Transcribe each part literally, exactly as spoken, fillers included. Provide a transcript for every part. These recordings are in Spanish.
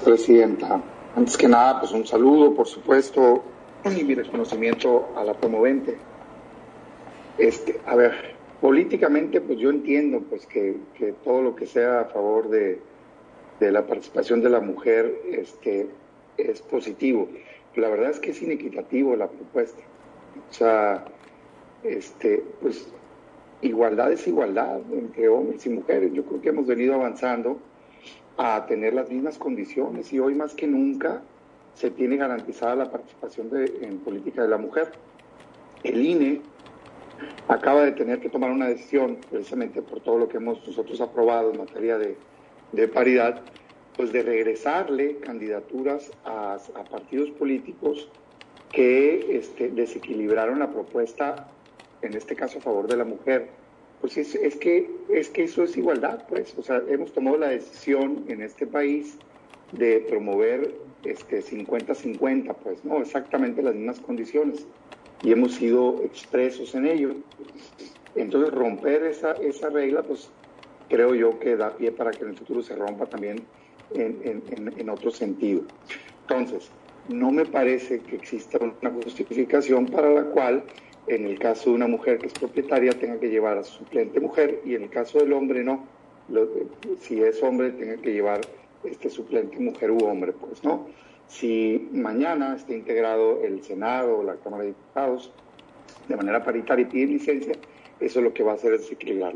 Presidenta. Antes que nada, pues un saludo, por supuesto, y mi reconocimiento a la promovente. Este, a ver, políticamente, pues yo entiendo pues que, que todo lo que sea a favor de, de la participación de la mujer este, es positivo. Pero la verdad es que es inequitativo la propuesta. O sea, este, pues igualdad es igualdad entre hombres y mujeres. Yo creo que hemos venido avanzando a tener las mismas condiciones y hoy más que nunca se tiene garantizada la participación de, en política de la mujer. El I N E acaba de tener que tomar una decisión, precisamente por todo lo que hemos nosotros aprobado en materia de, de paridad, pues de regresarle candidaturas a, a partidos políticos que este, desequilibraron la propuesta, en este caso a favor de la mujer. Pues es, es, que, es que eso es igualdad, pues. O sea, hemos tomado la decisión en este país de promover este cincuenta cincuenta, pues, ¿no? Exactamente las mismas condiciones. Y hemos sido expresos en ello. Entonces, romper esa, esa regla, pues, creo yo que da pie para que en el futuro se rompa también en, en, en, en otro sentido. Entonces, no me parece que exista una justificación para la cual en el caso de una mujer que es propietaria tenga que llevar a su suplente mujer y en el caso del hombre no. Lo, si es hombre tenga que llevar este suplente mujer u hombre, pues no. Si mañana está integrado el Senado o la Cámara de Diputados de manera paritaria y pide licencia, eso lo que va a hacer es desequilibrarlo.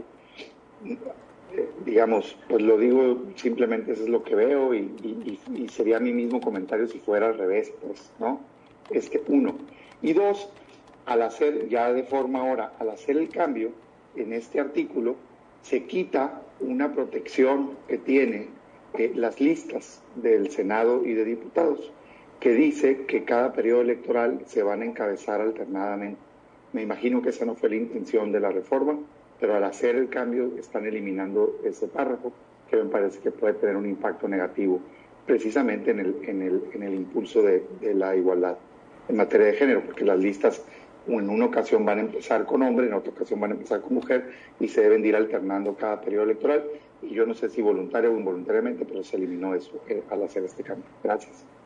Eh, digamos, pues lo digo simplemente, eso es lo que veo y, y, y sería mi mismo comentario si fuera al revés, pues, ¿no? Este, uno. Y dos, al hacer, ya de forma ahora, al hacer el cambio en este artículo, se quita una protección que tiene eh, las listas del Senado y de diputados, que dice que cada periodo electoral se van a encabezar alternadamente. Me imagino que esa no fue la intención de la reforma, pero al hacer el cambio están eliminando ese párrafo, que me parece que puede tener un impacto negativo, precisamente en el, en el, en el impulso de, de la igualdad en materia de género, porque las listas en una ocasión van a empezar con hombre, en otra ocasión van a empezar con mujer y se deben de ir alternando cada periodo electoral y yo no sé si voluntario o involuntariamente, pero se eliminó eso eh, al hacer este cambio. Gracias.